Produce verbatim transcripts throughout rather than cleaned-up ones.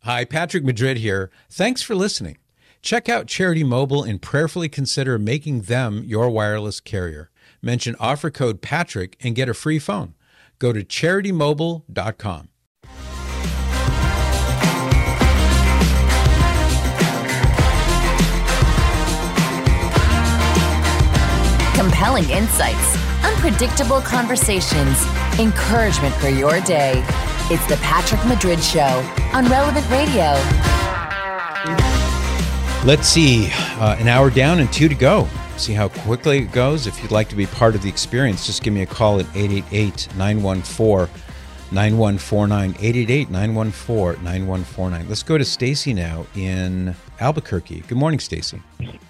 Hi, Patrick Madrid here. Thanks for listening. Check out Charity Mobile and prayerfully consider making them your wireless carrier. Mention offer code Patrick and get a free phone. Go to charity mobile dot com. Compelling insights, unpredictable conversations, encouragement for your day. It's the Patrick Madrid Show on Relevant Radio. Let's see, uh, an hour down and two to go. See how quickly it goes. If you'd like to be part of the experience, just give me a call at eight eight eight, nine one four, nine one four nine, eight eight eight, nine one four, nine one four nine. Let's go to Stacy now in Albuquerque. Good morning, Stacy.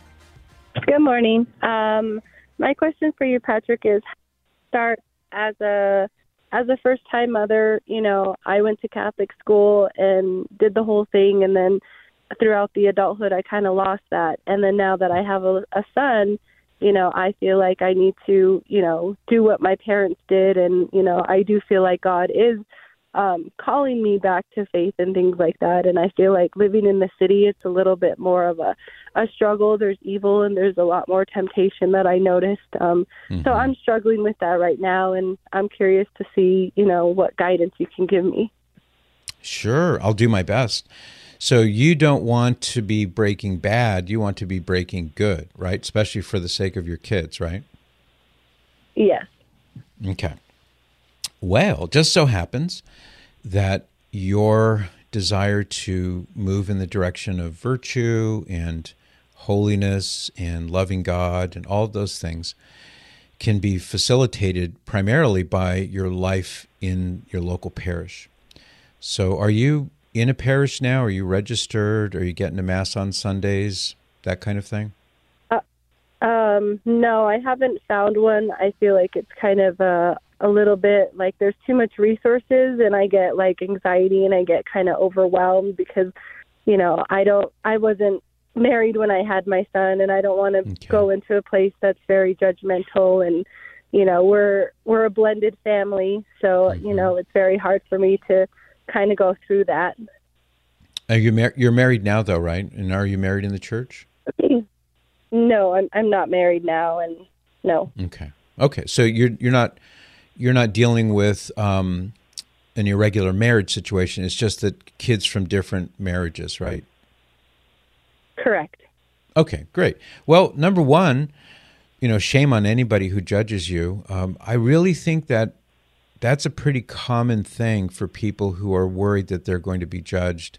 Good morning. Um, my question for you, Patrick, is start as a as a first-time mother. You know, I went to Catholic school and did the whole thing, and then throughout the adulthood, I kind of lost that. And then now that I have a, a son, you know, I feel like I need to, you know, do what my parents did. And, you know, I do feel like God is um, calling me back to faith and things like that. And I feel like living in the city, it's a little bit more of a, a struggle. There's evil and there's a lot more temptation that I noticed. Um, mm-hmm. So I'm struggling with that right now. And I'm curious to see, you know, what guidance you can give me. Sure. I'll do my best. So you don't want to be breaking bad, you want to be breaking good, right? Especially for the sake of your kids, right? Yes. Okay. Well, just so happens that your desire to move in the direction of virtue and holiness and loving God and all of those things can be facilitated primarily by your life in your local parish. So are you in a parish now? Are you registered? Are you getting to Mass on Sundays? That kind of thing? Uh, um, no, I haven't found one. I feel like it's kind of a, a little bit like there's too much resources and I get like anxiety and I get kind of overwhelmed because, you know, I don't, I wasn't married when I had my son and I don't want to Okay. go into a place that's very judgmental and, you know, we're, we're a blended family. So, Mm-hmm. you know, it's very hard for me to kind of go through that. Are you mar- you're married now, though, right? And are you married in the church? No, I'm I'm not married now, and no. Okay. Okay. So you're you're not you're not dealing with um, an irregular marriage situation. It's just that kids from different marriages, right? Correct. Okay. Great. Well, number one, you know, shame on anybody who judges you. Um, I really think that that's a pretty common thing for people who are worried that they're going to be judged.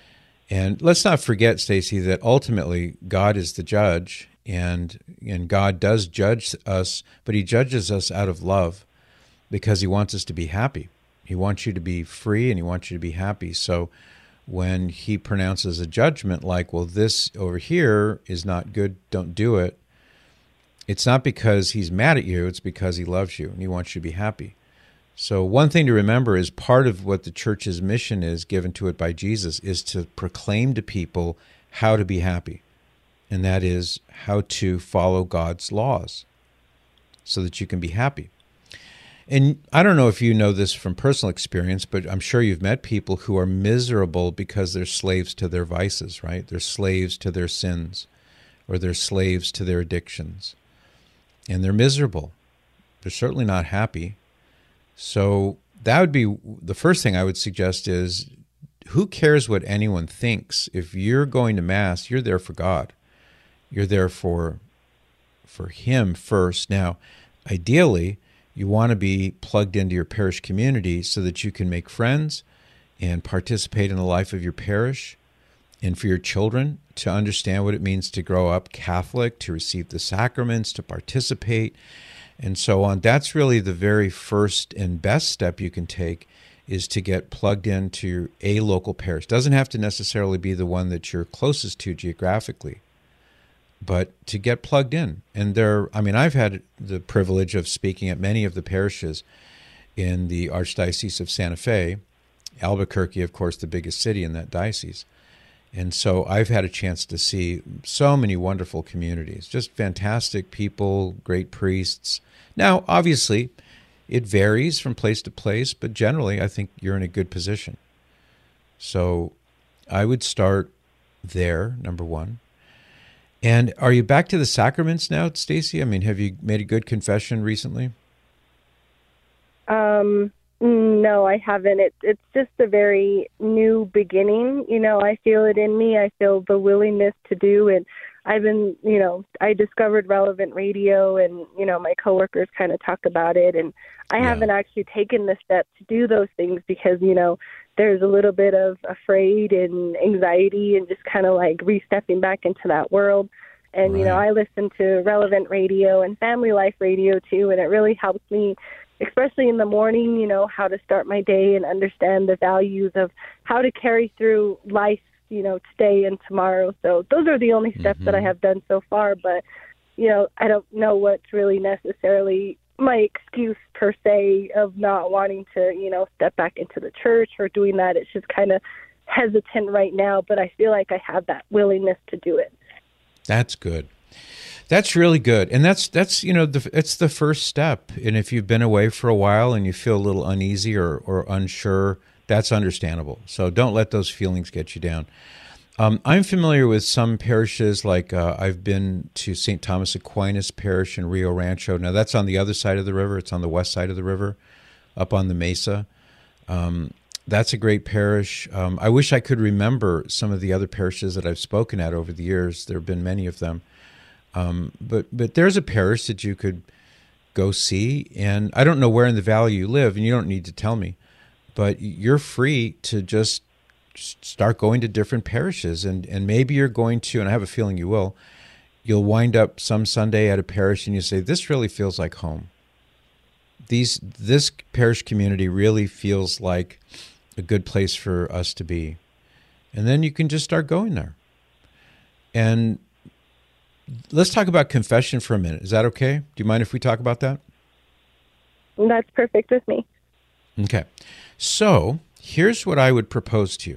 And let's not forget, Stacy, that ultimately God is the judge, and and God does judge us, but he judges us out of love because he wants us to be happy. He wants you to be free and he wants you to be happy. So when he pronounces a judgment like, well, this over here is not good, don't do it, it's not because he's mad at you, it's because he loves you and he wants you to be happy. So one thing to remember is part of what the church's mission is, given to it by Jesus, is to proclaim to people how to be happy. And that is how to follow God's laws so that you can be happy. And I don't know if you know this from personal experience, but I'm sure you've met people who are miserable because they're slaves to their vices, right? They're slaves to their sins, or they're slaves to their addictions. And they're miserable. They're certainly not happy. So that would be the first thing I would suggest is, who cares what anyone thinks? If you're going to Mass, you're there for God. You're there for for him first. Now, ideally, you want to be plugged into your parish community so that you can make friends and participate in the life of your parish, and for your children to understand what it means to grow up Catholic, to receive the sacraments, to participate, and so on. That's really the very first and best step you can take, is to get plugged into a local parish. Doesn't have to necessarily be the one that you're closest to geographically, but to get plugged in. And there, I mean, I've had the privilege of speaking at many of the parishes in the Archdiocese of Santa Fe, Albuquerque, of course, the biggest city in that diocese. And so I've had a chance to see so many wonderful communities, just fantastic people, great priests. Now, obviously, it varies from place to place, but generally I think you're in a good position. So I would start there, number one. And are you back to the sacraments now, Stacy? I mean, have you made a good confession recently? Um, no, I haven't. It, it's just a very new beginning. You know, I feel it in me. I feel the willingness to do. And I've been, you know, I discovered Relevant Radio, and, you know, my coworkers kind of talk about it. And I Yeah. haven't actually taken the step to do those things because, you know, there's a little bit of afraid and anxiety and just kind of like re-stepping back into that world. And, you know, Right. I listen to Relevant Radio and Family Life Radio too, and it really helps me, especially in the morning, you know, how to start my day and understand the values of how to carry through life, you know, today and tomorrow. So those are the only steps that I Mhm. have done so far. But, you know, I don't know what's really necessarily my excuse per se of not wanting to, you know, step back into the church or doing that. It's just kind of hesitant right now, but I feel like I have that willingness to do it. That's good. That's really good. And that's, that's you know, the, it's the first step. And if you've been away for a while and you feel a little uneasy or, or unsure, that's understandable. So don't let those feelings get you down. Um, I'm familiar with some parishes, like uh, I've been to Saint Thomas Aquinas Parish in Rio Rancho. Now, that's on the other side of the river. It's on the west side of the river, up on the mesa. Um, that's a great parish. Um, I wish I could remember some of the other parishes that I've spoken at over the years. There have been many of them. Um, but but there's a parish that you could go see. And I don't know where in the valley you live, and you don't need to tell me. But you're free to just start going to different parishes, and, and maybe you're going to, and I have a feeling you will, you'll wind up some Sunday at a parish and you say, this really feels like home. These This parish community really feels like a good place for us to be. And then you can just start going there. And let's talk about confession for a minute. Is that okay? Do you mind if we talk about that? That's perfect with me. Okay. So here's what I would propose to you.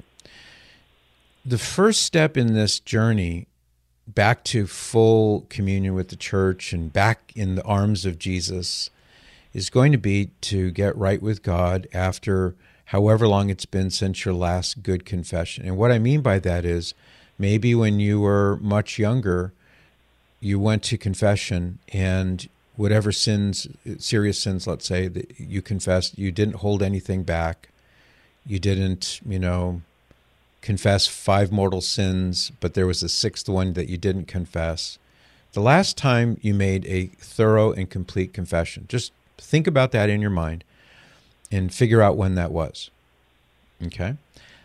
The first step in this journey back to full communion with the church and back in the arms of Jesus is going to be to get right with God after however long it's been since your last good confession. And what I mean by that is maybe when you were much younger, you went to confession and whatever sins, serious sins, let's say, that you confessed, you didn't hold anything back. You didn't, you know, confess five mortal sins, but there was a sixth one that you didn't confess. The last time you made a thorough and complete confession, just think about that in your mind and figure out when that was. Okay?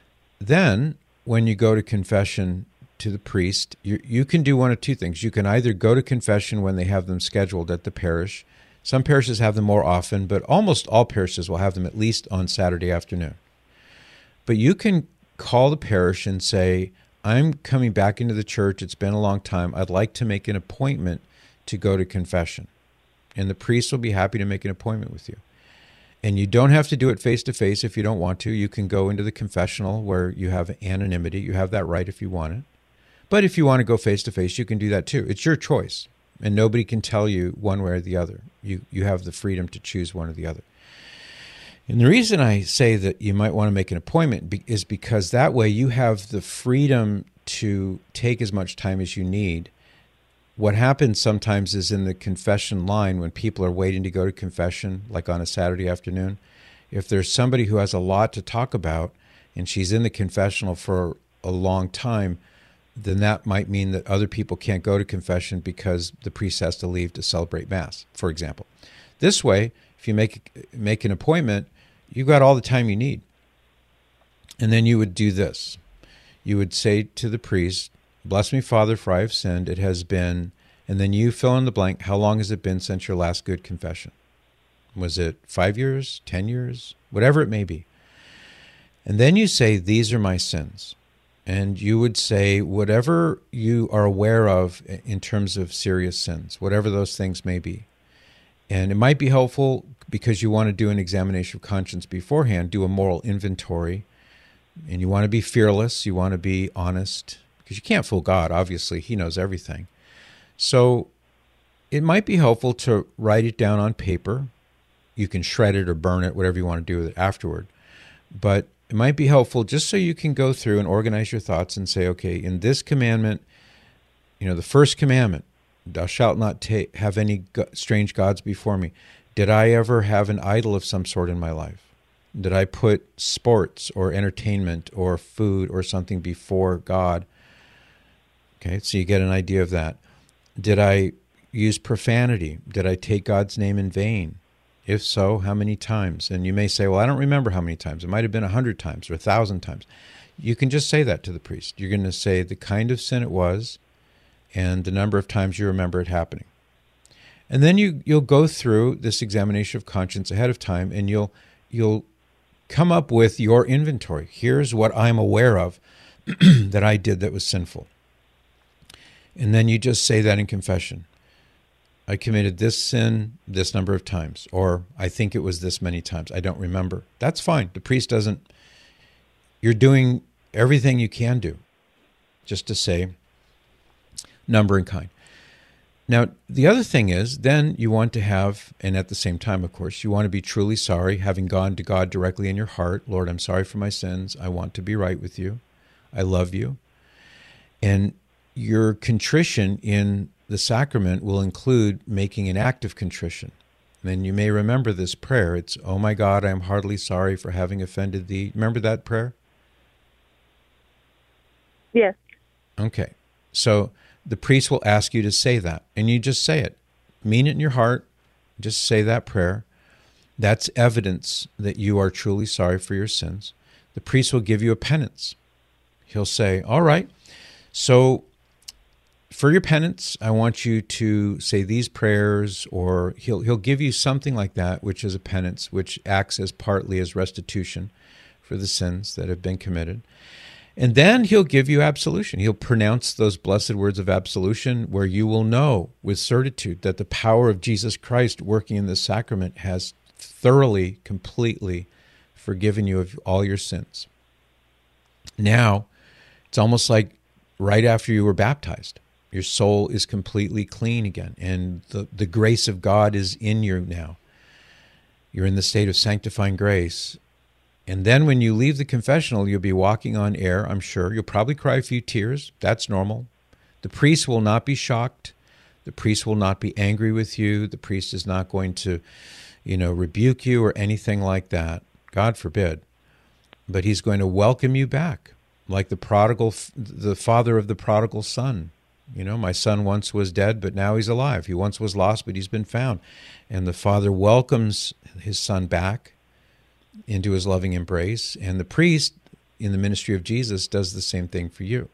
Then, when you go to confession to the priest, you, you can do one of two things. You can either go to confession when they have them scheduled at the parish. Some parishes have them more often, but almost all parishes will have them at least on Saturday afternoon. But you can call the parish and say, I'm coming back into the church. It's been a long time. I'd like to make an appointment to go to confession. And the priest will be happy to make an appointment with you. And you don't have to do it face-to-face if you don't want to. You can go into the confessional where you have anonymity. You have that right if you want it. But if you want to go face-to-face, you can do that too. It's your choice. And nobody can tell you one way or the other. You, you have the freedom to choose one or the other. And the reason I say that you might want to make an appointment is because that way you have the freedom to take as much time as you need. What happens sometimes is in the confession line when people are waiting to go to confession, like on a Saturday afternoon, if there's somebody who has a lot to talk about and she's in the confessional for a long time, then that might mean that other people can't go to confession because the priest has to leave to celebrate Mass, for example. This way, if you make make an appointment, you've got all the time you need. And then you would do this. You would say to the priest, bless me, Father, for I have sinned. It has been, and then you fill in the blank, how long has it been since your last good confession? Was it five years, ten years, whatever it may be? And then you say, these are my sins. And you would say whatever you are aware of in terms of serious sins, whatever those things may be. And it might be helpful because you want to do an examination of conscience beforehand, do a moral inventory, and you want to be fearless, you want to be honest, because you can't fool God, obviously. He knows everything. So it might be helpful to write it down on paper. You can shred it or burn it, whatever you want to do with it afterward. But it might be helpful just so you can go through and organize your thoughts and say, okay, in this commandment, you know, the first commandment, thou shalt not ta- have any go- strange gods before me. Did I ever have an idol of some sort in my life? Did I put sports or entertainment or food or something before God? Okay, so you get an idea of that. Did I use profanity? Did I take God's name in vain? If so, how many times? And you may say, well, I don't remember how many times. It might have been a hundred times or a thousand times. You can just say that to the priest. You're going to say the kind of sin it was and the number of times you remember it happening. And then you, you'll go through this examination of conscience ahead of time, and you'll you'll come up with your inventory. Here's what I'm aware of that I did that was sinful. And then you just say that in confession. I committed this sin this number of times, or I think it was this many times. I don't remember. That's fine. The priest doesn't, you're doing everything you can do just to say number and kind. Now, the other thing is, then you want to have, and at the same time, of course, you want to be truly sorry, having gone to God directly in your heart. Lord, I'm sorry for my sins. I want to be right with you. I love you. And your contrition in the sacrament will include making an act of contrition. And you may remember this prayer. It's, oh my God, I am heartily sorry for having offended thee. Remember that prayer? Yes. Okay. So the priest will ask you to say that, and you just say it. Mean it in your heart. Just say that prayer. That's evidence that you are truly sorry for your sins. The priest will give you a penance. He'll say, all right, so for your penance, I want you to say these prayers, or he'll he'll give you something like that, which is a penance, which acts as partly as restitution for the sins that have been committed. And then he'll give you absolution. He'll pronounce those blessed words of absolution where you will know with certitude that the power of Jesus Christ working in this sacrament has thoroughly, completely forgiven you of all your sins. Now, it's almost like right after you were baptized. Your soul is completely clean again, and the, the grace of God is in you now. You're in the state of sanctifying grace. And then when you leave the confessional, you'll be walking on air, I'm sure. You'll probably cry a few tears. That's normal. The priest will not be shocked. The priest will not be angry with you. The priest is not going to, you know, rebuke you or anything like that. God forbid. But he's going to welcome you back, like the prodigal, the father of the prodigal son. You know, my son once was dead, but now he's alive. He once was lost, but he's been found. And the father welcomes his son back into his loving embrace. And the priest, in the ministry of Jesus, does the same thing for you.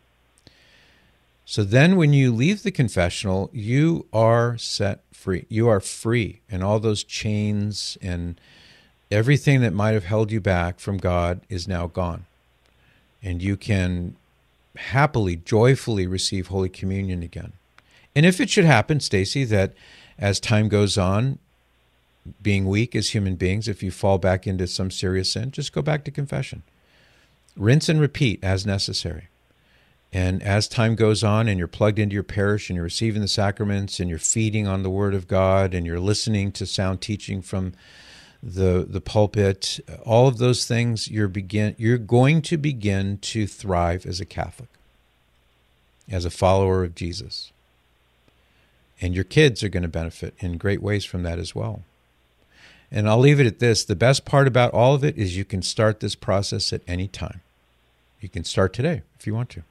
So then when you leave the confessional, you are set free. You are free. And all those chains and everything that might have held you back from God is now gone. And you can happily, joyfully receive Holy Communion again. And if it should happen, Stacy, that as time goes on, being weak as human beings, if you fall back into some serious sin, just go back to confession. Rinse and repeat as necessary. And as time goes on and you're plugged into your parish and you're receiving the sacraments and you're feeding on the Word of God and you're listening to sound teaching from the the pulpit, all of those things, you're begin you're going to begin to thrive as a Catholic, as a follower of Jesus. And your kids are going to benefit in great ways from that as well. And I'll leave it at this. The best part about all of it is you can start this process at any time. You can start today if you want to.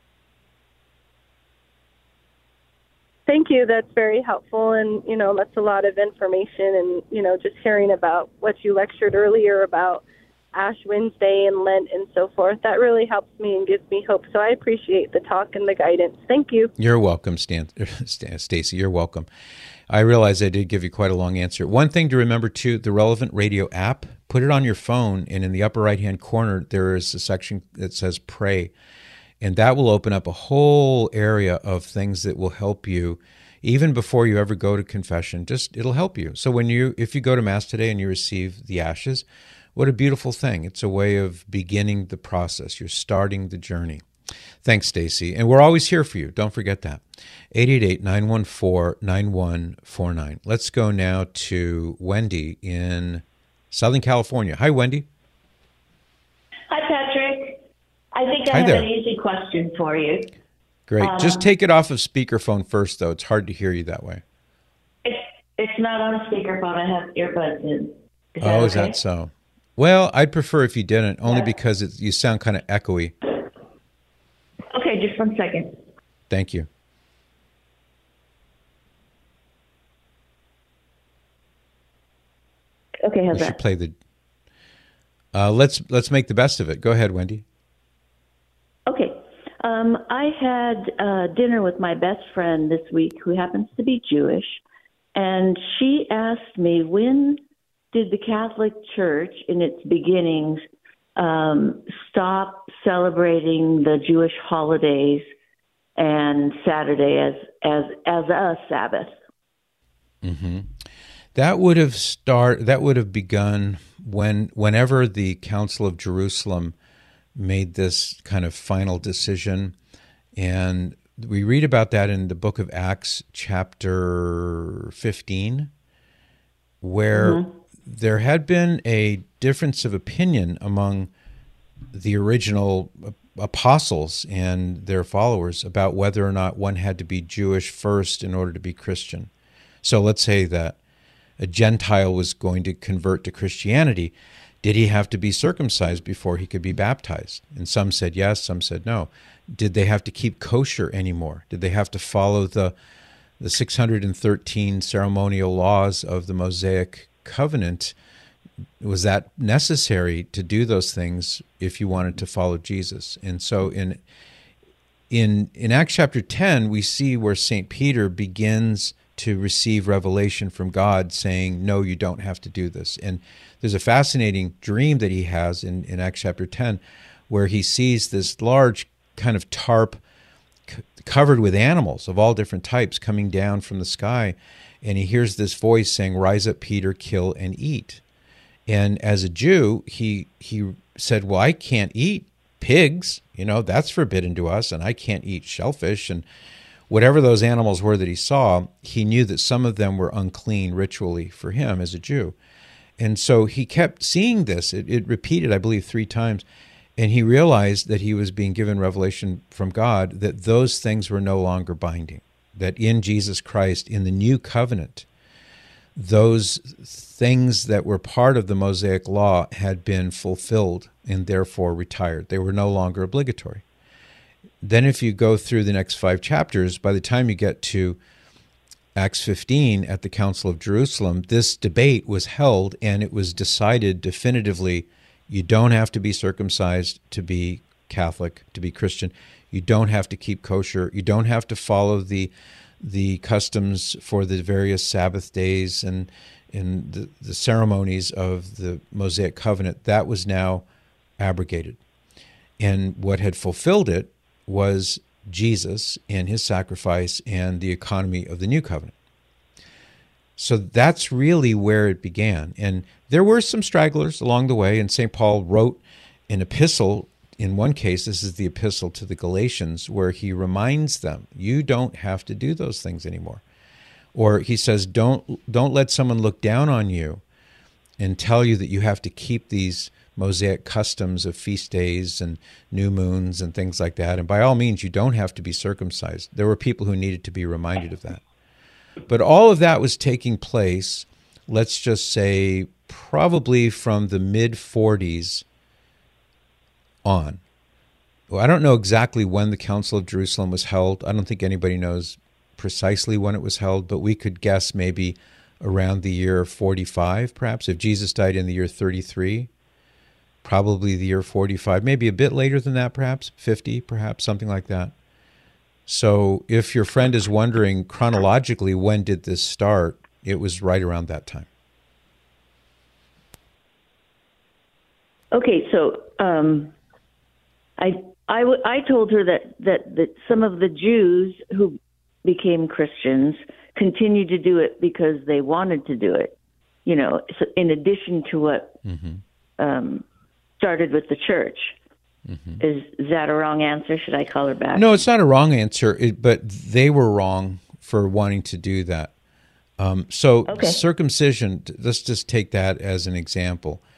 Thank you. That's very helpful. And, you know, that's a lot of information. And, you know, just hearing about what you lectured earlier about Ash Wednesday and Lent and so forth, that really helps me and gives me hope. So I appreciate the talk and the guidance. Thank you. You're welcome, Stan, Stacy. You're welcome. I realize I did give you quite a long answer. One thing to remember, too, the Relevant Radio app, put it on your phone, and in the upper right-hand corner, there is a section that says Pray. And that will open up a whole area of things that will help you even before you ever go to confession. Just it'll help you. So when you, if you go to Mass today and you receive the ashes, what a beautiful thing. It's a way of beginning the process. You're starting the journey. Thanks, Stacy. And we're always here for you. Don't forget that. eight eight eight, nine one four, nine one four nine. Let's go now to Wendy in Southern California. Hi, Wendy. Hi, I think I Hi have there. an easy question for you. Great. Um, Just take it off of speakerphone first, though. It's hard to hear you that way. It's, it's not on speakerphone. I have earbuds in. Is that Oh, is okay? that so? Well, I'd prefer if you didn't, only Yeah. because it's, you sound kind of echoey. Okay, just one second. Thank you. Okay, how's We should that? play the. Uh, let's let's make the best of it. Go ahead, Wendy. Okay. Um, I had uh, dinner with my best friend this week who happens to be Jewish, and she asked me, when did the Catholic Church in its beginnings um, stop celebrating the Jewish holidays and Saturday as as as a Sabbath? Mm-hmm. That would have start. That would have begun when, whenever the Council of Jerusalem made this kind of final decision, and we read about that in the Book of Acts, chapter fifteen, where Mm-hmm. there had been a difference of opinion among the original apostles and their followers about whether or not one had to be Jewish first in order to be Christian. So let's say that a Gentile was going to convert to Christianity. Did he have to be circumcised before he could be baptized? And some said yes, some said no. Did they have to keep kosher anymore? Did they have to follow the the six hundred thirteen ceremonial laws of the Mosaic covenant? Was that necessary to do those things if you wanted to follow Jesus? And so in in in Acts chapter ten, we see where Saint Peter begins to receive revelation from God saying, no, you don't have to do this. And there's a fascinating dream that he has in, in Acts chapter ten, where he sees this large kind of tarp c- covered with animals of all different types coming down from the sky. And he hears this voice saying, rise up, Peter, kill and eat. And as a Jew, he he said, well, I can't eat pigs, you know, that's forbidden to us, and I can't eat shellfish. And whatever those animals were that he saw, he knew that some of them were unclean ritually for him as a Jew. And so he kept seeing this. It, it repeated, I believe, three times. And he realized that he was being given revelation from God that those things were no longer binding, that in Jesus Christ, in the new covenant, those things that were part of the Mosaic law had been fulfilled and therefore retired. They were no longer obligatory. Then if you go through the next five chapters, by the time you get to Acts fifteen at the Council of Jerusalem, this debate was held and it was decided definitively, you don't have to be circumcised to be Catholic, to be Christian. You don't have to keep kosher. You don't have to follow the the customs for the various Sabbath days and, and the, the ceremonies of the Mosaic covenant. That was now abrogated. And what had fulfilled it was Jesus and his sacrifice and the economy of the new covenant. So that's really where it began. And there were some stragglers along the way, and Saint Paul wrote an epistle. In one case, this is the epistle to the Galatians, where he reminds them, you don't have to do those things anymore. Or he says, don't don't let someone look down on you and tell you that you have to keep these Mosaic customs of feast days and new moons and things like that. And by all means, you don't have to be circumcised. There were people who needed to be reminded of that. But all of that was taking place, let's just say, probably from the mid forties on. Well, I don't know exactly when the Council of Jerusalem was held. I don't think anybody knows precisely when it was held, but we could guess maybe around the year forty-five, perhaps. If Jesus died in the year thirty-three, probably the year forty-five, maybe a bit later than that, perhaps, fifty, perhaps, something like that. So if your friend is wondering chronologically when did this start, it was right around that time. Okay, so um, I, I, w- I told her that, that, that some of the Jews who became Christians continued to do it because they wanted to do it, you know, so in addition to what mm-hmm. um, started with the church. Mm-hmm. Is, is that a wrong answer? Should I call her back? No, it's not a wrong answer, it, but they were wrong for wanting to do that. Um, so okay. Circumcision, let's just take that as an example.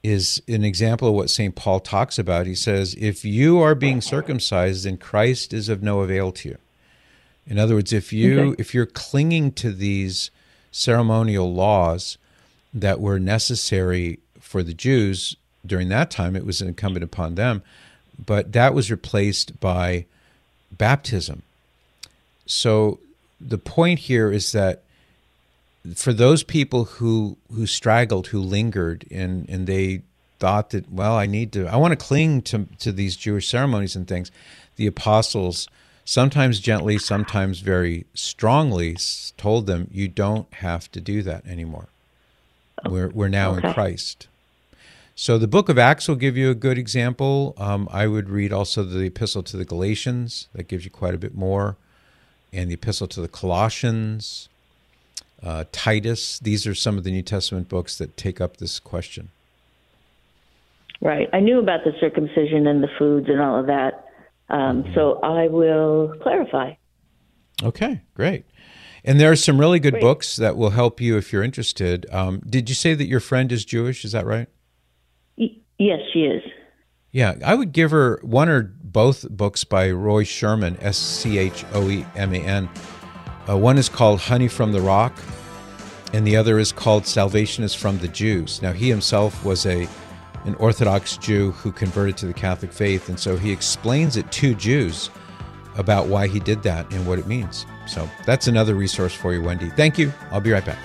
is an example of what Saint Paul talks about. He says, if you are being circumcised, then Christ is of no avail to you. In other words, if you okay. if you're clinging to these ceremonial laws that were necessary for the Jews during that time, it was incumbent upon them, but that was replaced by baptism. So the point here is that for those people who who straggled, who lingered, and and they thought that, well, I need to, I want to cling to to these Jewish ceremonies and things, the apostles, sometimes gently, sometimes very strongly, told them, you don't have to do that anymore. We're we're now okay. in Christ. So the book of Acts will give you a good example. Um, I would read also the epistle to the Galatians. That gives you quite a bit more. And the epistle to the Colossians, uh, Titus. These are some of the New Testament books that take up this question. Right. I knew about the circumcision and the foods and all of that. Um, mm-hmm. So I will clarify. Okay, great. And there are some really good great. books that will help you if you're interested. Um, did you say that your friend is Jewish? Is that right? Y- yes, she is. Yeah, I would give her one or both books by Roy Sherman, S C H O E M A N. Uh, one is called Honey from the Rock, and the other is called Salvation is from the Jews. Now, he himself was a an Orthodox Jew who converted to the Catholic faith, and so he explains it to Jews about why he did that and what it means. So that's another resource for you, Wendy. Thank you. I'll be right back.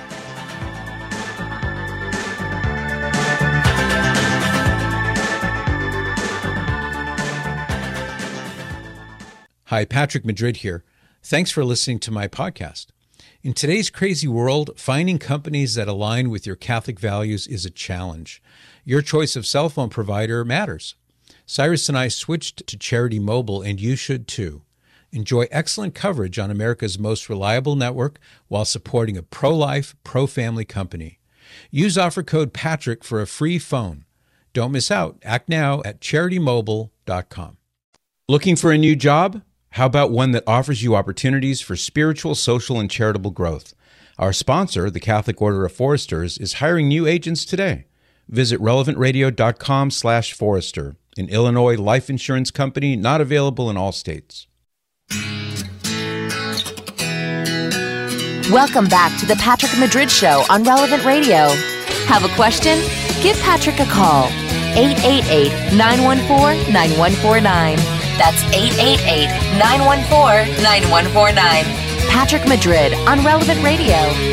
Hi, Patrick Madrid here. Thanks for listening to my podcast. In today's crazy world, finding companies that align with your Catholic values is a challenge. Your choice of cell phone provider matters. Cyrus and I switched to Charity Mobile, and you should too. Enjoy excellent coverage on America's most reliable network while supporting a pro-life, pro-family company. Use offer code Patrick for a free phone. Don't miss out. Act now at charity mobile dot com. Looking for a new job? How about one that offers you opportunities for spiritual, social, and charitable growth? Our sponsor, the Catholic Order of Foresters, is hiring new agents today. Visit relevant radio dot com slash forester, an Illinois life insurance company not available in all states. Welcome back to the Patrick Madrid Show on Relevant Radio. Have a question? Give Patrick a call. eight eight eight, nine one four, nine one four nine. That's eight eight eight, nine one four, nine one four nine. Patrick Madrid on Relevant Radio.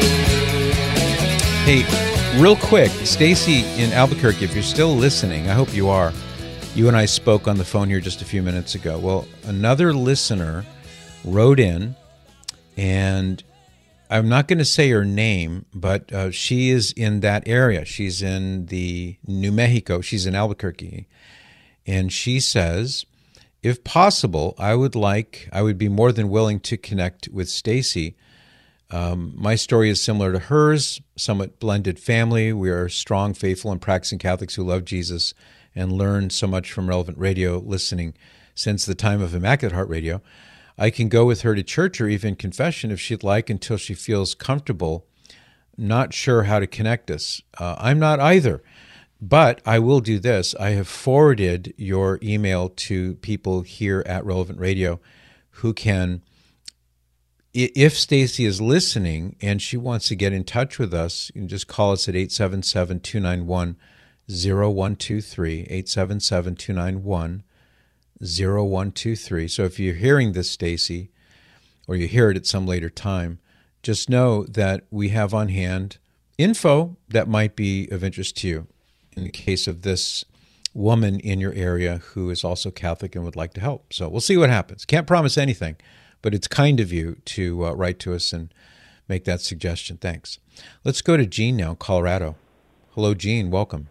Hey, real quick, Stacy in Albuquerque, if you're still listening, I hope you are. You and I spoke on the phone here just a few minutes ago. Well, another listener wrote in, and I'm not going to say her name, but uh, she is in that area. She's in the New Mexico. She's in Albuquerque. And she says, if possible, I would like, I would be more than willing to connect with Stacy. Um, my story is similar to hers, somewhat blended family. We are strong, faithful, and practicing Catholics who love Jesus and learn so much from Relevant Radio listening since the time of Immaculate Heart Radio. I can go with her to church or even confession if she'd like until she feels comfortable. Not sure how to connect us. Uh, I'm not either. But I will do this. I have forwarded your email to people here at Relevant Radio who can, if Stacy is listening and she wants to get in touch with us, you can just call us at eight seven seven, two nine one, zero one two three, eight seven seven, two nine one, zero one two three. So if you're hearing this, Stacy, or you hear it at some later time, just know that we have on hand info that might be of interest to you in the case of this woman in your area who is also Catholic and would like to help. So we'll see what happens. Can't promise anything, but it's kind of you to uh, write to us and make that suggestion. Thanks. Let's go to Jean now, Colorado. Hello, Jean. Welcome.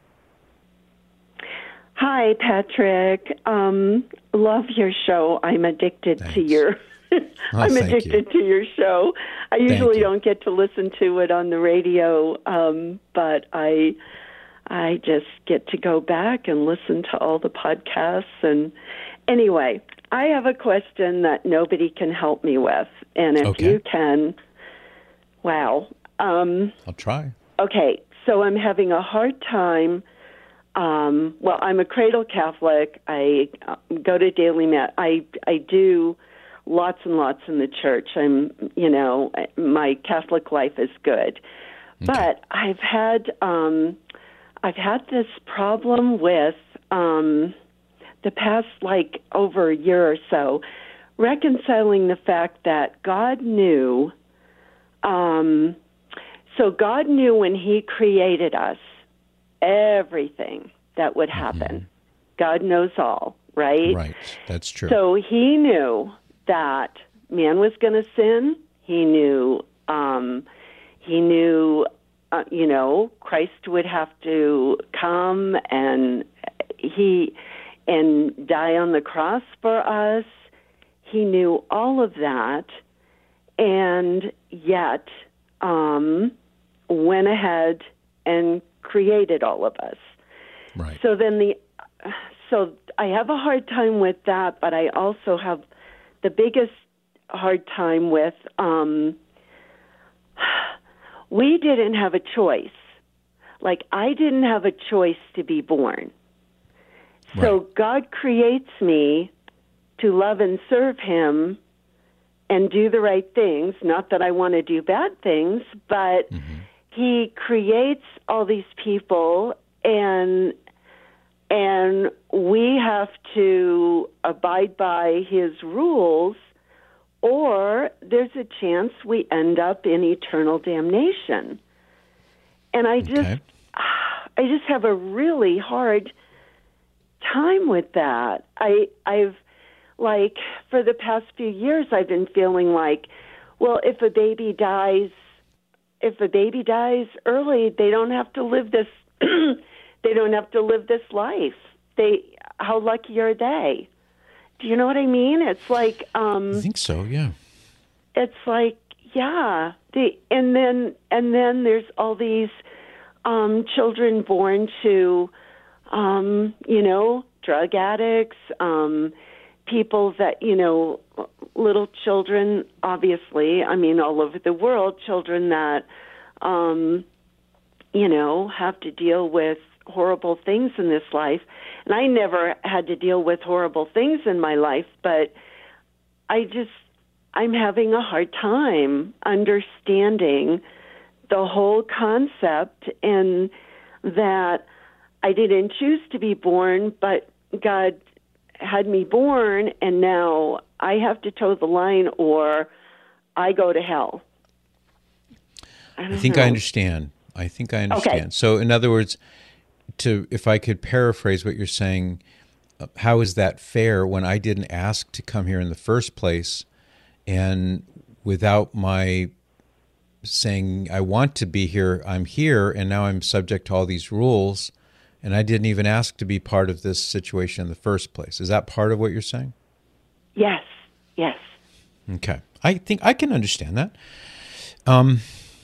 Hi, Patrick. Um, love your show. I'm addicted Thanks. to your... Oh, I'm addicted you. to your show. I usually don't get to listen to it on the radio, um, but I... I just get to go back and listen to all the podcasts. And anyway, I have a question that nobody can help me with. And if okay. you can, wow. Um, I'll try. Okay, so I'm having a hard time um, well, I'm a cradle Catholic. I uh, go to daily mass. I I do lots and lots in the church. I'm, you know, my Catholic life is good, okay. But I've had um, I've had this problem with um, the past like over a year or so, reconciling the fact that God knew. Um, so God knew when He created us everything that would happen. Mm-hmm. God knows all, right? Right, that's true. So He knew that man was going to sin. He knew, um, he knew, uh, you know, Christ would have to come and he and die on the cross for us. He knew all of that, and yet um, went ahead and created all of us. Right. So then the, so I have a hard time with that, but I also have the biggest hard time with, um, we didn't have a choice. Like, I didn't have a choice to be born. So right. God creates me to love and serve Him and do the right things. Not that I want to do bad things, but mm-hmm. He creates all these people, and and we have to abide by His rules, or there's a chance we end up in eternal damnation. And I just, okay. I just have a really hard time with that. I, I've, like, for the past few years, I've been feeling like, well, if a baby dies, if a baby dies early, they don't have to live this. They don't have to live this life. They, how lucky are they? Do you know what I mean? It's like, um, I think so. Yeah. It's like, yeah. The and then and then there's all these um, children born to, um, you know, drug addicts, um, people that, you know, little children. Obviously, I mean, all over the world, children that, um, you know, have to deal with horrible things in this life. And I never had to deal with horrible things in my life, but I just, I'm having a hard time understanding the whole concept, and that I didn't choose to be born, but God had me born, and now I have to toe the line or I go to hell. I, I think know. I understand. I think I understand. Okay. So in other words, to if I could paraphrase what you're saying, uh, how is that fair when I didn't ask to come here in the first place, and without my saying I want to be here, I'm here, and now I'm subject to all these rules, and I didn't even ask to be part of this situation in the first place. Is that part of what you're saying? Yes, yes. Okay. I think I can understand that. Um,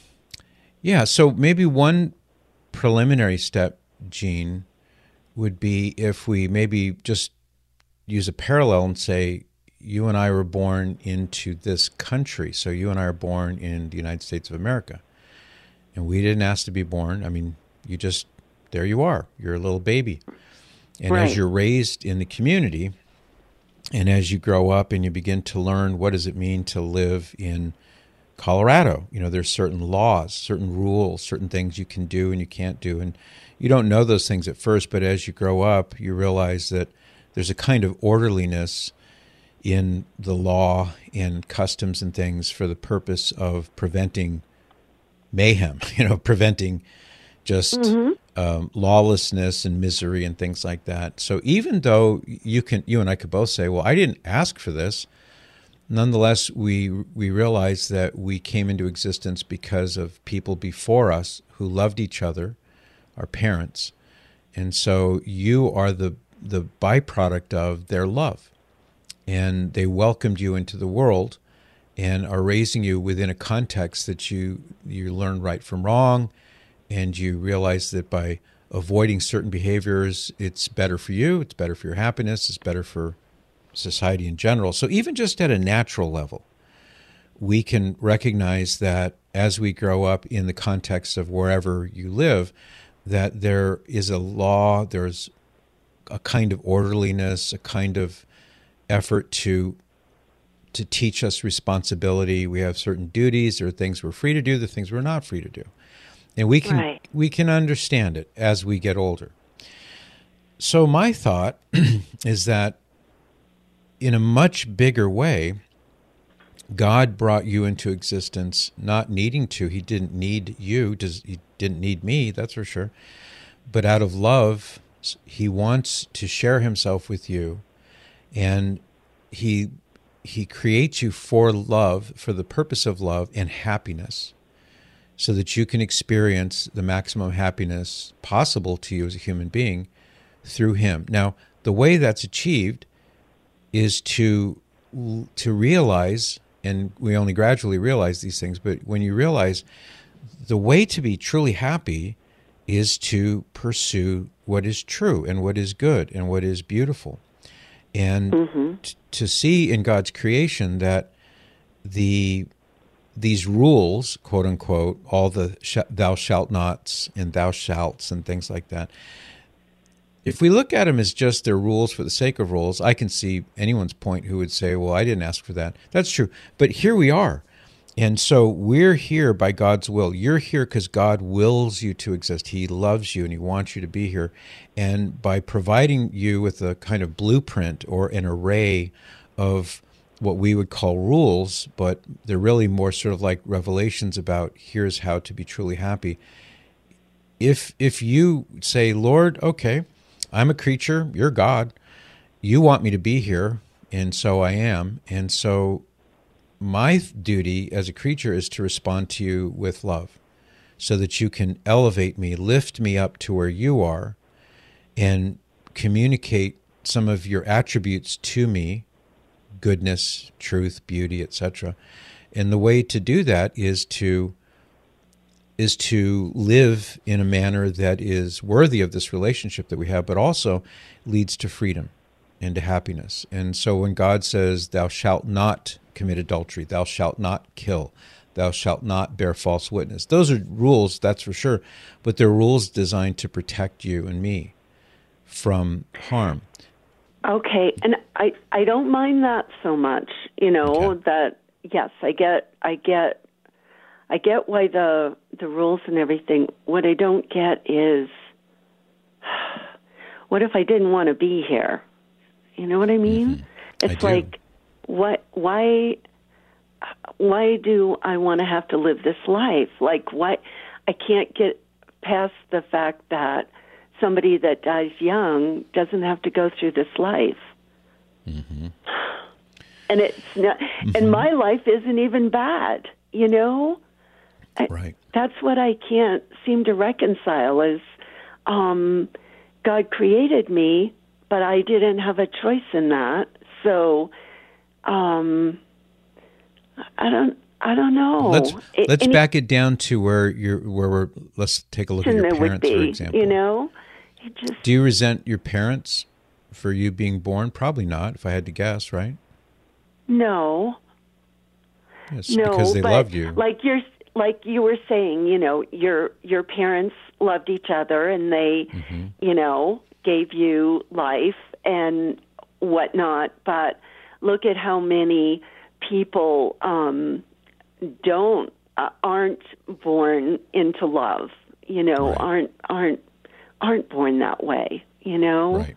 yeah, so maybe one preliminary step, Jean, would be if we maybe just use a parallel and say, you and I were born into this country. So you and I are born in the United States of America. And we didn't ask to be born. I mean, you just, there you are. You're a little baby. And right. as you're raised in the community, and as you grow up and you begin to learn what does it mean to live in Colorado, you know, there's certain laws, certain rules, certain things you can do and you can't do. And you don't know those things at first, but as you grow up, you realize that there's a kind of orderliness in the law and customs and things for the purpose of preventing mayhem, you know, preventing just mm-hmm. um, lawlessness and misery and things like that. So even though you can, you and I could both say, well, I didn't ask for this, nonetheless, we we realize that we came into existence because of people before us who loved each other, our parents, and so you are the the byproduct of their love, and they welcomed you into the world and are raising you within a context that you you learn right from wrong, and you realize that by avoiding certain behaviors, it's better for you, it's better for your happiness, it's better for society in general. So even just at a natural level, we can recognize that as we grow up in the context of wherever you live, that there is a law, there's a kind of orderliness, a kind of effort to to teach us responsibility. We have certain duties. There are things we're free to do, the things we're not free to do. And we can Right. we can understand it as we get older. So my thought is that in a much bigger way, God brought you into existence not needing to. He didn't need you. Does He didn't need me, that's for sure. But out of love, He wants to share Himself with you. And He He creates you for love, for the purpose of love and happiness, so that you can experience the maximum happiness possible to you as a human being through Him. Now, the way that's achieved is to to realize, and we only gradually realize these things, but when you realize the way to be truly happy is to pursue what is true and what is good and what is beautiful. And Mm-hmm. t- to see in God's creation that the these rules, quote unquote, all the sh- thou shalt nots and thou shalts and things like that, if we look at them as just their rules for the sake of rules, I can see anyone's point who would say, well, I didn't ask for that. That's true. But here we are. And so we're here by God's will. You're here because God wills you to exist. He loves you and He wants you to be here. And by providing you with a kind of blueprint or an array of what we would call rules, but they're really more sort of like revelations about here's how to be truly happy. If if you say, Lord, okay, I'm a creature, you're God, you want me to be here, and so I am, and so my duty as a creature is to respond to you with love so that you can elevate me, lift me up to where you are, and communicate some of your attributes to me, goodness, truth, beauty, et cetera. And the way to do that is to is to live in a manner that is worthy of this relationship that we have, but also leads to freedom and to happiness. And so when God says, thou shalt not commit adultery, thou shalt not kill, thou shalt not bear false witness, those are rules, that's for sure, but they're rules designed to protect you and me from harm. Okay, and I I don't mind that so much, you know, Okay. that yes, I get I get I get why the the rules and everything. What I don't get is what if I didn't want to be here? You know what I mean? Mm-hmm. It's I do. like what why why do I want to have to live this life? Like why I can't get past the fact that somebody that dies young doesn't have to go through this life. Mm-hmm. And it's not, Mm-hmm. and my life isn't even bad, you know? I- Right. That's what I can't seem to reconcile is um, God created me, but I didn't have a choice in that. So um, I don't I don't know. Let's A- let's any- back it down to where you're where we're let's take a look at your it would parents, be, for example. you know? It just Do you resent your parents for you being born? Probably not, if I had to guess, right? no. Yes, No, because they but loved you. Like you're, like you were saying, you know, your your parents loved each other, and they, Mm-hmm. you know, gave you life and whatnot. But look at how many people um, don't uh, aren't born into love. You know, Right. aren't aren't aren't born that way. You know, Right.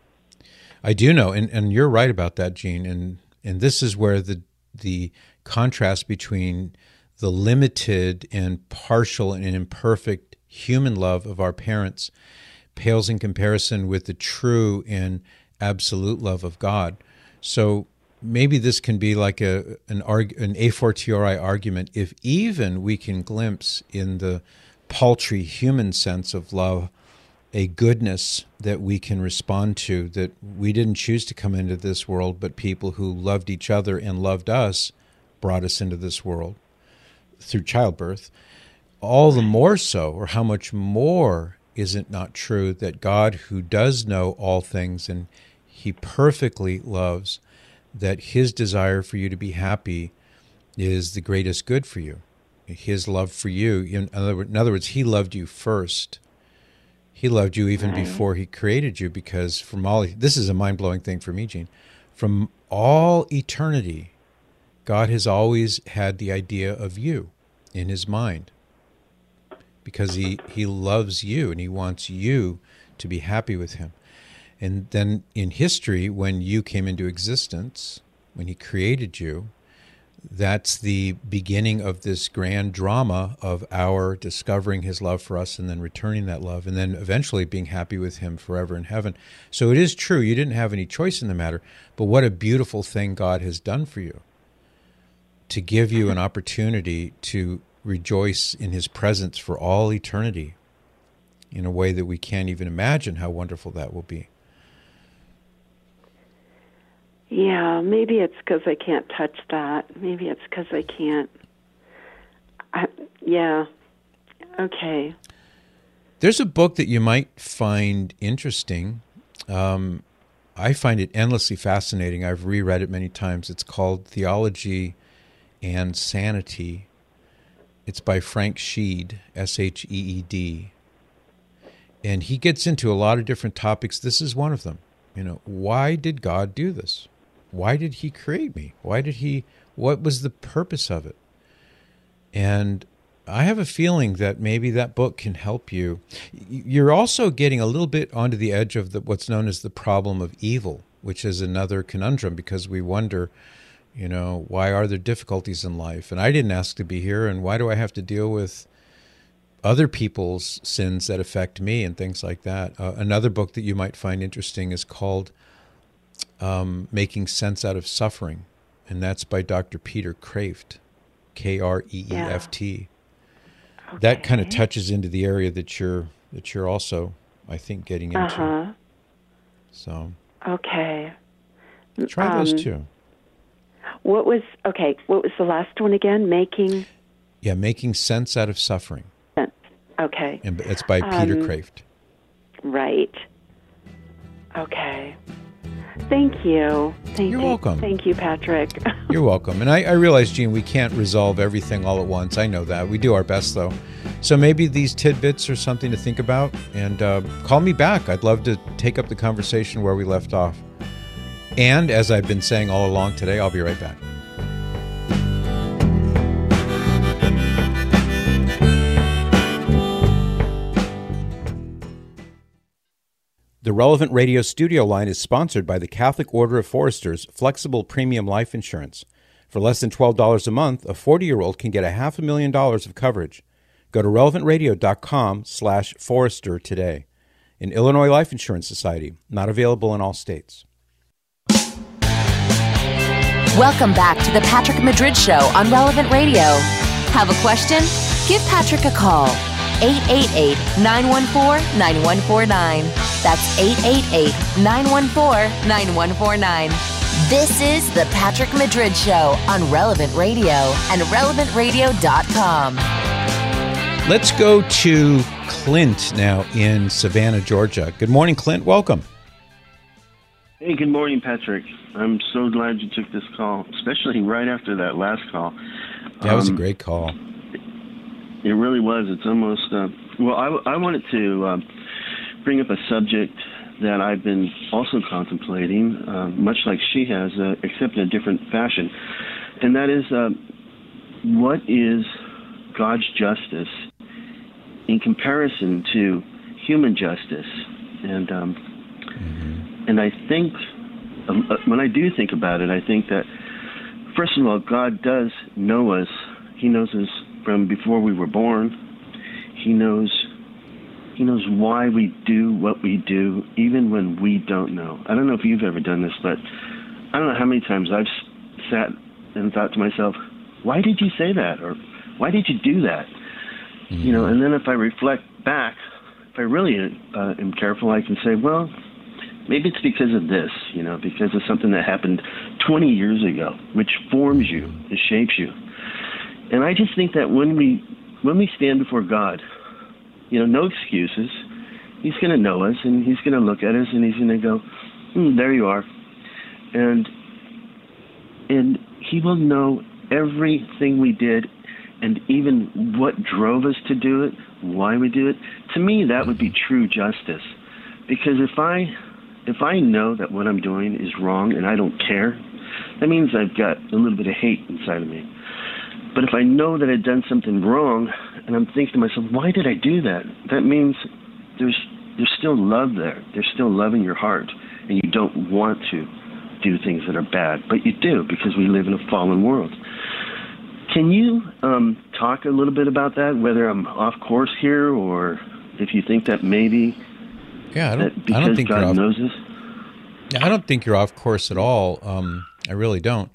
I do know, and, and you're right about that, Jean. And and this is where the the contrast between the limited and partial and imperfect human love of our parents pales in comparison with the true and absolute love of God. So maybe this can be like a an arg, an a fortiori argument. If even we can glimpse in the paltry human sense of love a goodness that we can respond to, that we didn't choose to come into this world, but people who loved each other and loved us brought us into this world through childbirth, all the more so, or how much more is it not true that God, who does know all things and He perfectly loves, that His desire for you to be happy is the greatest good for you. His love for you, in other, in other words, He loved you first. He loved you even Right. before he created you, because from all, this is a mind-blowing thing for me, Gene. From all eternity, God has always had the idea of you in his mind, because he, he loves you and he wants you to be happy with him. And then in history, when you came into existence, when he created you, that's the beginning of this grand drama of our discovering his love for us and then returning that love and then eventually being happy with him forever in heaven. So it is true, you didn't have any choice in the matter, but what a beautiful thing God has done for you, to give you an opportunity to rejoice in his presence for all eternity in a way that we can't even imagine how wonderful that will be. Yeah, maybe it's because I can't touch that. Maybe it's because I can't. I, yeah. Okay. There's a book that you might find interesting. Um, I find it endlessly fascinating. I've reread it many times. It's called Theology and Sanity. It's by Frank Sheed, S H E E D. And he gets into a lot of different topics. This is one of them. You know, why did God do this? Why did he create me? Why did he, what was the purpose of it? And I have a feeling that maybe that book can help you. You're also getting a little bit onto the edge of the, what's known as the problem of evil, which is another conundrum, because we wonder, you know, why are there difficulties in life? And I didn't ask to be here, and why do I have to deal with other people's sins that affect me and things like that? Uh, another book that you might find interesting is called Um, Making Sense Out of Suffering, and that's by Doctor Peter Kreeft, K R E E F T. Okay. That kind of touches into the area that you're that you're also, I think, getting into. Uh-huh. So Okay. try those Um, two. What was, okay, what was the last one again? Making Yeah, Making Sense Out of Suffering, sense. Okay. and it's by Peter Um, Kreeft. Right. Okay. Thank you. Thank, You're thank- welcome. Thank you, Patrick. You're welcome. And I, I realize, Gene, we can't resolve everything all at once. I know that. We do our best, though. So maybe these tidbits are something to think about. And uh, call me back. I'd love to take up the conversation where we left off. And as I've been saying all along today, I'll be right back. The Relevant Radio studio line is sponsored by the Catholic Order of Foresters Flexible Premium Life Insurance. For less than twelve dollars a month, a forty-year-old can get a half a million dollars of coverage. Go to relevant radio dot com slash forester today. An Illinois Life Insurance Society, not available in all states. Welcome back to the Patrick Madrid Show on Relevant Radio. Have a question? Give Patrick a call. eight eight eight, nine one four, nine one four nine. That's eight eight eight, nine one four, nine one four nine. This is the Patrick Madrid Show on Relevant Radio and relevant radio dot com. Let's go to Clint now in Savannah, Georgia. Good morning, Clint. Welcome. Hey, good morning, Patrick. I'm so glad you took this call, especially right after that last call. That was Um, a great call. It really was. It's almost, uh, well, I, I wanted to uh, bring up a subject that I've been also contemplating, uh, much like she has, uh, except in a different fashion. And that is, uh, what is God's justice in comparison to human justice? And um, mm-hmm. and I think, um, when I do think about it, I think that, first of all, God does know us. He knows us from before we were born. He knows He knows why we do what we do, even when we don't know. I don't know if you've ever done this, but I don't know how many times I've sat and thought to myself, why did you say that? Or why did you do that? Mm-hmm. You know, and then if I reflect back, if I really uh, am careful, I can say, well, maybe it's because of this, you know, because of something that happened twenty years ago, which forms you, it shapes you. And I just think that when we when we stand before God, you know, no excuses. He's going to know us, and he's going to look at us, and he's going to go, hmm, there you are. And and he will know everything we did, and even what drove us to do it, why we do it. To me, that would be true justice. Because if I if I know that what I'm doing is wrong and I don't care, that means I've got a little bit of hate inside of me. But if I know that I've done something wrong and I'm thinking to myself, why did I do that? That means there's there's still love there. There's still love in your heart, and you don't want to do things that are bad, but you do because we live in a fallen world. Can you um, talk a little bit about that, whether I'm off course here or if you think that maybe yeah, I don't, that because I don't think God you're off, knows this? Yeah, I don't think you're off course at all. Um, I really don't.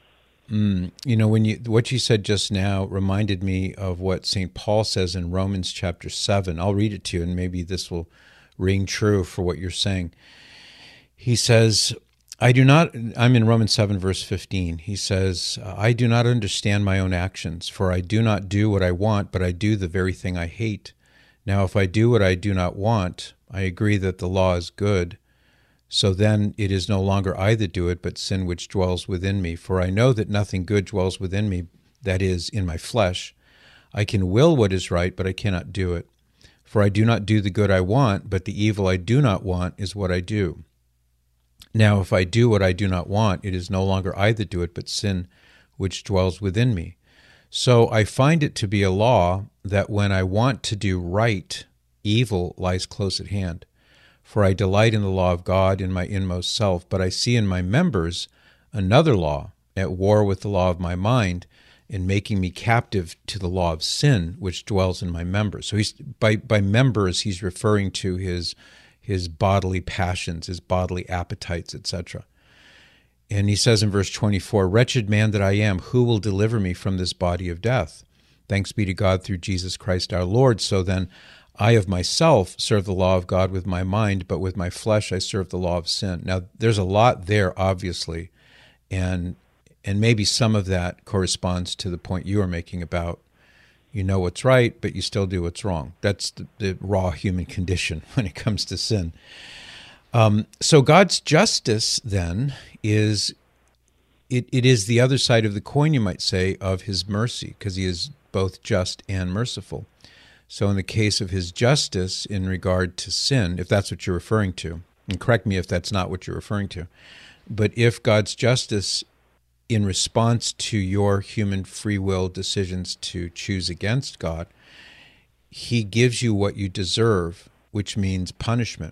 Mm, you know, when you what you said just now reminded me of what Saint Paul says in Romans chapter seven. I'll read it to you, and maybe this will ring true for what you're saying. He says, I do not, I'm in Romans seven, verse fifteen. He says, I do not understand my own actions, for I do not do what I want, but I do the very thing I hate. Now, if I do what I do not want, I agree that the law is good. So then it is no longer I that do it, but sin which dwells within me. For I know that nothing good dwells within me, that is, in my flesh. I can will what is right, but I cannot do it. For I do not do the good I want, but the evil I do not want is what I do. Now, if I do what I do not want, it is no longer I that do it, but sin which dwells within me. So I find it to be a law that when I want to do right, evil lies close at hand. For I delight in the law of God in my inmost self, but I see in my members another law at war with the law of my mind, and making me captive to the law of sin, which dwells in my members. So he's by by members, he's referring to his his bodily passions, his bodily appetites, et cetera. And he says in verse twenty-four, "Wretched man that I am, who will deliver me from this body of death? Thanks be to God through Jesus Christ our Lord. So then, I of myself serve the law of God with my mind, but with my flesh I serve the law of sin." Now, there's a lot there, obviously, and and maybe some of that corresponds to the point you were making about you know what's right, but you still do what's wrong. That's the, the raw human condition when it comes to sin. Um, so God's justice, then, is it, it is the other side of the coin, you might say, of his mercy, because he is both just and merciful. So in the case of his justice in regard to sin, if that's what you're referring to, and correct me if that's not what you're referring to, but if God's justice in response to your human free will decisions to choose against God, he gives you what you deserve, which means punishment.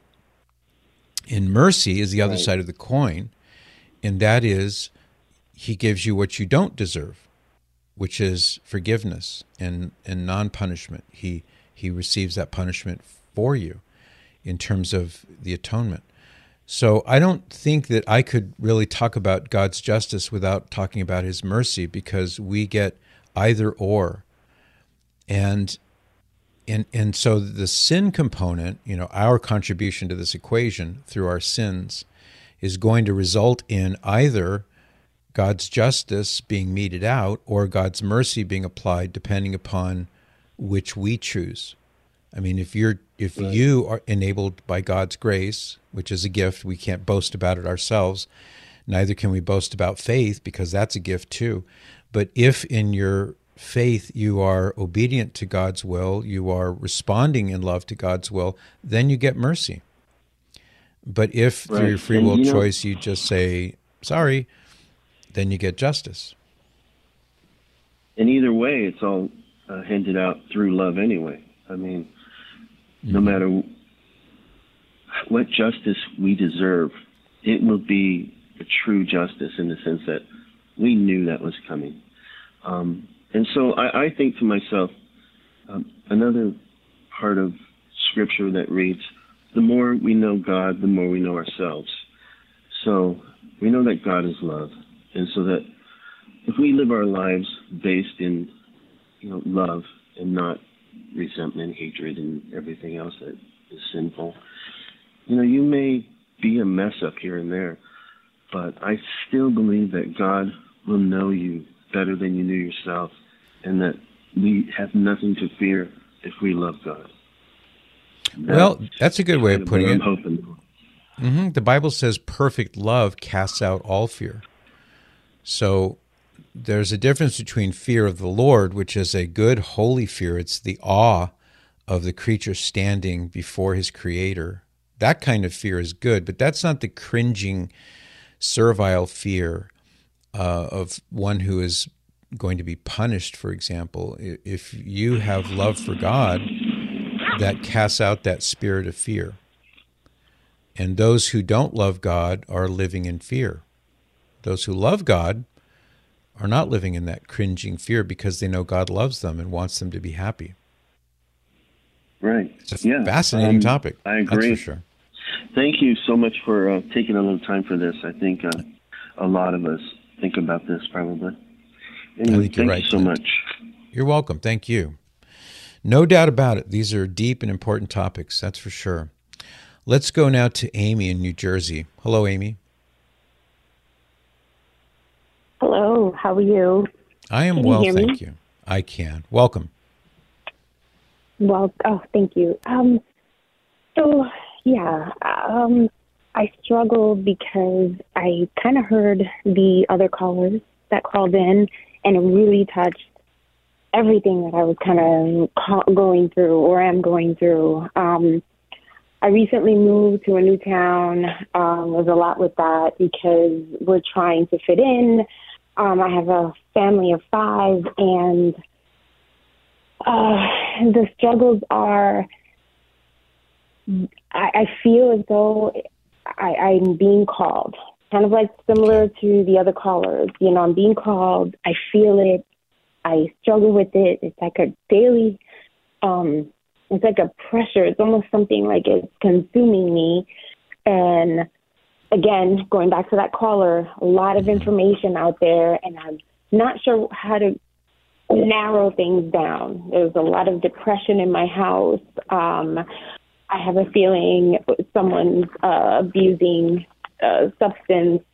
In mercy is the other right. side of the coin, and that is he gives you what you don't deserve, which is forgiveness and, and non-punishment. He he receives that punishment for you in terms of the atonement. So I don't think that I could really talk about God's justice without talking about his mercy, because we get either or. And and and so the sin component, you know, our contribution to this equation through our sins is going to result in either God's justice being meted out or God's mercy being applied, depending upon which we choose. I mean, if you're if right. you are enabled by God's grace, which is a gift, we can't boast about it ourselves. Neither can we boast about faith, because that's a gift too. But if in your faith you are obedient to God's will, you are responding in love to God's will, then you get mercy. But if right. through your free and will you know, choice you just say, sorry, then you get justice. And either way, it's all uh, handed out through love anyway. I mean, mm-hmm. no matter what justice we deserve, it will be a true justice in the sense that we knew that was coming. Um, and so I, I think to myself, um, another part of Scripture that reads, the more we know God, the more we know ourselves. So we know that God is love. And so that if we live our lives based in, you know, love and not resentment, hatred, and everything else that is sinful, you know, you may be a mess up here and there, but I still believe that God will know you better than you knew yourself, and that we have nothing to fear if we love God. That's well, that's a good way of putting I'm it. Hoping. Mm-hmm. The Bible says perfect love casts out all fear. So there's a difference between fear of the Lord, which is a good, holy fear. It's the awe of the creature standing before his creator. That kind of fear is good, but that's not the cringing, servile fear uh, of one who is going to be punished, for example. If you have love for God, that casts out that spirit of fear. And those who don't love God are living in fear. Those who love God are not living in that cringing fear because they know God loves them and wants them to be happy. Right. It's a yeah. fascinating um, topic. I agree. That's for sure. Thank you so much for uh, taking a little time for this. I think uh, a lot of us think about this probably. Anyway, I think you're thank right, you so Clint. much. You're welcome. Thank you. No doubt about it. These are deep and important topics, that's for sure. Let's go now to Amy in New Jersey. Hello, Amy. Hello, how are you? I am Can you well, hear me? thank you. I can. Welcome. Well, oh, thank you. Um, so, yeah, um, I struggle because I kind of heard the other callers that called in, and it really touched everything that I was kind of going through or am going through. Um, I recently moved to a new town. Um, there's a lot with that because we're trying to fit in. Um, I have a family of five, and uh, the struggles are, I, I feel as though I, I'm being called, kind of like similar to the other callers. You know, I'm being called. I feel it. I struggle with it. It's like a daily, um, it's like a pressure. It's almost something like it's consuming me. And again, going back to that caller, a lot of information out there, and I'm not sure how to narrow things down. There's a lot of depression in my house. Um, I have a feeling someone's uh, abusing uh, substance.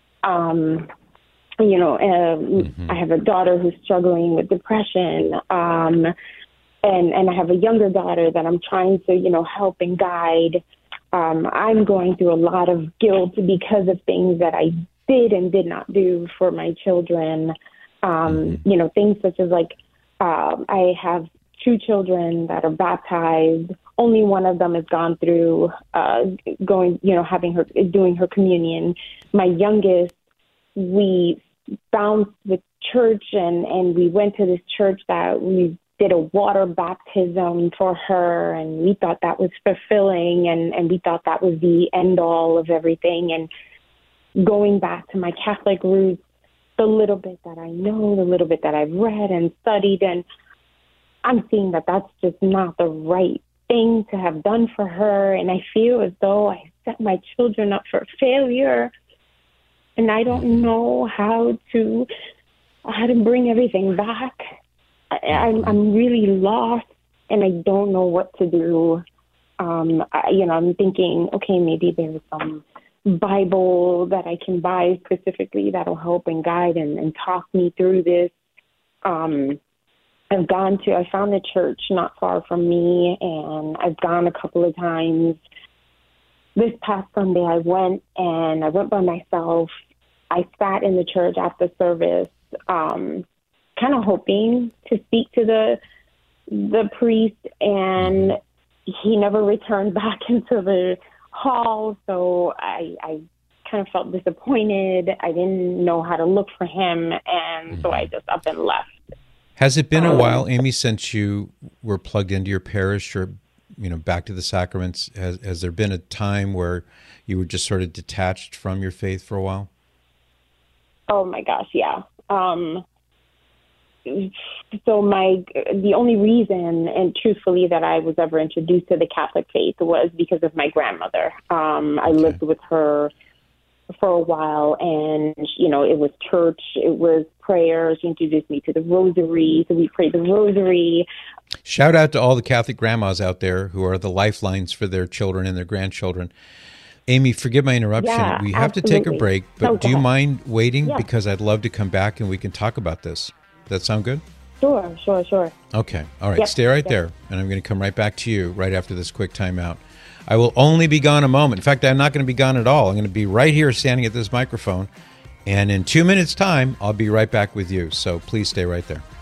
Um, you know, um, mm-hmm. I have a daughter who's struggling with depression. Um, and, and I have a younger daughter that I'm trying to, you know, help and guide. Um, I'm going through a lot of guilt because of things that I did and did not do for my children. Um, you know, things such as like, um, I have two children that are baptized. Only one of them has gone through, uh, going, you know, having her, doing her communion. My youngest, we bounced with church and, and we went to this church that we did a water baptism for her, and we thought that was fulfilling, and, and we thought that was the end all of everything. And going back to my Catholic roots, the little bit that I know, the little bit that I've read and studied, and I'm seeing that that's just not the right thing to have done for her. And I feel as though I set my children up for failure, and I don't know how to how to bring everything back. I, I'm I'm really lost, and I don't know what to do. Um, I, you know, I'm thinking, okay, maybe there's some Bible that I can buy specifically that'll help and guide and, and talk me through this. Um, I've gone to, I found a church not far from me, and I've gone a couple of times. This past Sunday I went, and I went by myself. I sat in the church after service, um, kind of hoping to speak to the the priest, and he never returned back into the hall, so I, I kind of felt disappointed. I didn't know how to look for him, and so I just up and left. Has it been a while, Amy, since you were plugged into your parish or, you know, back to the sacraments? Has, has there been a time where you were just sort of detached from your faith for a while? Oh my gosh, yeah. Um, so my the only reason, and truthfully, that I was ever introduced to the Catholic faith was because of my grandmother. Um, I okay. lived with her for a while, and you know, it was church, it was prayers. She introduced me to the rosary, so we prayed the rosary. Shout out to all the Catholic grandmas out there who are the lifelines for their children and their grandchildren. Amy, forgive my interruption. Yeah, we have absolutely. to take a break, but Oh, do you go ahead. mind waiting? Yeah. Because I'd love to come back and we can talk about this. Does that sound good? Sure, sure, sure. Okay. All right. Yep. Stay right Yep. there, and I'm going to come right back to you right after this quick timeout. I will only be gone a moment. In fact, I'm not going to be gone at all. I'm going to be right here standing at this microphone, and in two minutes' time, I'll be right back with you. So please stay right there.